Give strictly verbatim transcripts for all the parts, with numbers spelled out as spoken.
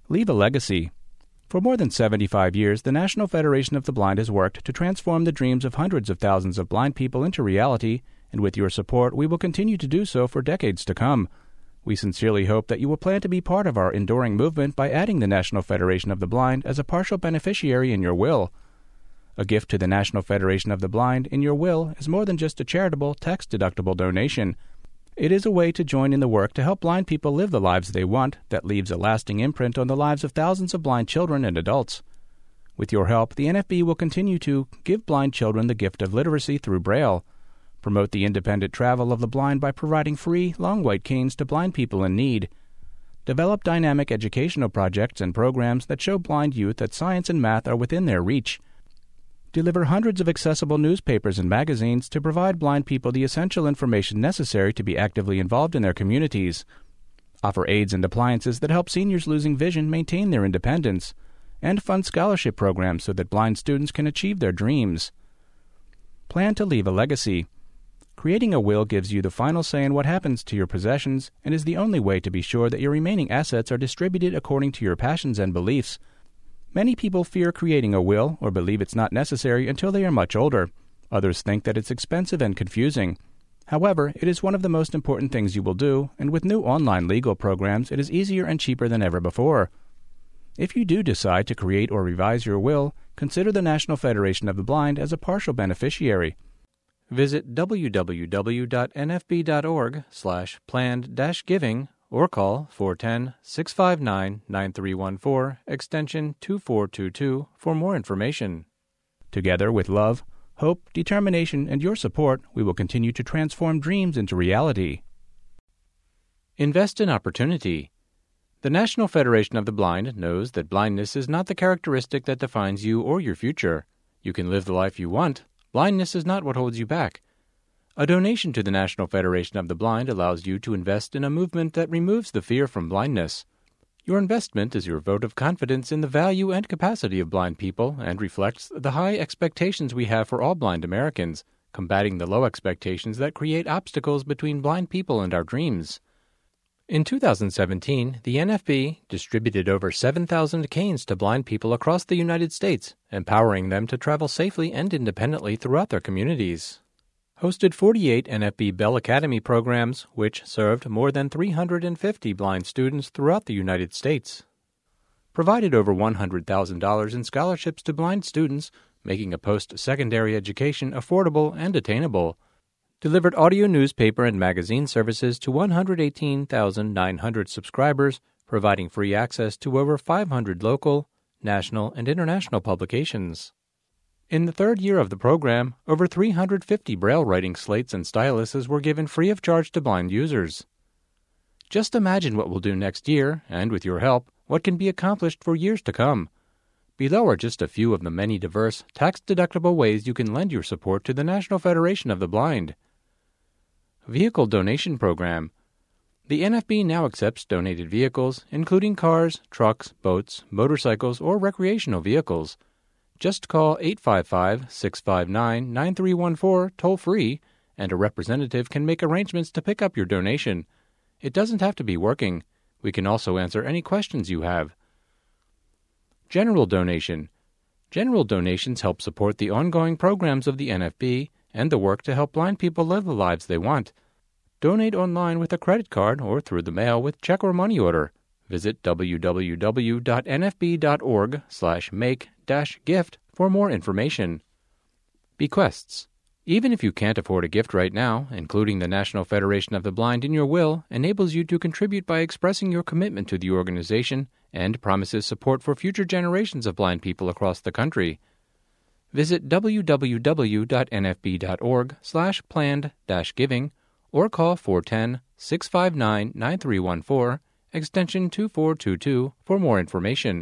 Leave a legacy. For more than seventy-five years, the National Federation of the Blind has worked to transform the dreams of hundreds of thousands of blind people into reality, and with your support, we will continue to do so for decades to come. We sincerely hope that you will plan to be part of our enduring movement by adding the National Federation of the Blind as a partial beneficiary in your will. A gift to the National Federation of the Blind in your will is more than just a charitable, tax-deductible donation. It is a way to join in the work to help blind people live the lives they want that leaves a lasting imprint on the lives of thousands of blind children and adults. With your help, the N F B will continue to give blind children the gift of literacy through Braille, promote the independent travel of the blind by providing free, long white canes to blind people in need, develop dynamic educational projects and programs that show blind youth that science and math are within their reach, deliver hundreds of accessible newspapers and magazines to provide blind people the essential information necessary to be actively involved in their communities, offer aids and appliances that help seniors losing vision maintain their independence, and fund scholarship programs so that blind students can achieve their dreams. Plan to leave a legacy. Creating a will gives you the final say in what happens to your possessions and is the only way to be sure that your remaining assets are distributed according to your passions and beliefs. Many people fear creating a will or believe it's not necessary until they are much older. Others think that it's expensive and confusing. However, it is one of the most important things you will do, and with new online legal programs, it is easier and cheaper than ever before. If you do decide to create or revise your will, consider the National Federation of the Blind as a partial beneficiary. Visit w w w dot n f b dot org slash planned dash giving or call four one zero, six five nine, nine three one four, extension two four two two for more information. Together with love, hope, determination, and your support, we will continue to transform dreams into reality. Invest in opportunity. The National Federation of the Blind knows that blindness is not the characteristic that defines you or your future. You can live the life you want. Blindness is not what holds you back. A donation to the National Federation of the Blind allows you to invest in a movement that removes the fear from blindness. Your investment is your vote of confidence in the value and capacity of blind people and reflects the high expectations we have for all blind Americans, combating the low expectations that create obstacles between blind people and our dreams. In two thousand seventeen, the N F B distributed over seven thousand canes to blind people across the United States, empowering them to travel safely and independently throughout their communities. Hosted forty-eight N F B Bell Academy programs, which served more than three hundred fifty blind students throughout the United States. Provided over one hundred thousand dollars in scholarships to blind students, making a post-secondary education affordable and attainable. Delivered audio newspaper and magazine services to one hundred eighteen thousand nine hundred subscribers, providing free access to over five hundred local, national, and international publications. In the third year of the program, over three hundred fifty Braille writing slates and styluses were given free of charge to blind users. Just imagine what we'll do next year, and with your help, what can be accomplished for years to come. Below are just a few of the many diverse, tax-deductible ways you can lend your support to the National Federation of the Blind. Vehicle Donation Program. The N F B now accepts donated vehicles, including cars, trucks, boats, motorcycles, or recreational vehicles. Just call eight five five, six five nine, nine three one four toll-free, and a representative can make arrangements to pick up your donation. It doesn't have to be working. We can also answer any questions you have. General Donation. General donations help support the ongoing programs of the N F B and the work to help blind people live the lives they want. Donate online with a credit card or through the mail with check or money order. Visit w w w dot n f b dot org slash make dash gift for more information. Bequests. Even if you can't afford a gift right now, including the National Federation of the Blind in your will enables you to contribute by expressing your commitment to the organization and promises support for future generations of blind people across the country. Visit w w w dot n f b dot org slash planned dash giving or call four one zero, six five nine, nine three one four extension two four two two for more information.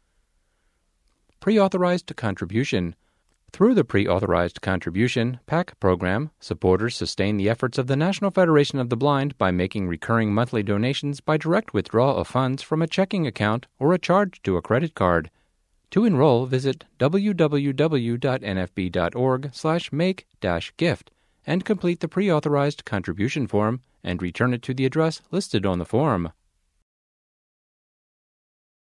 Pre-authorized contribution. Through the Pre-Authorized Contribution P A C program, supporters sustain the efforts of the National Federation of the Blind by making recurring monthly donations by direct withdrawal of funds from a checking account or a charge to a credit card. To enroll, visit w w w dot n f b dot org slash make dash gift and complete the Pre-Authorized Contribution form and return it to the address listed on the form.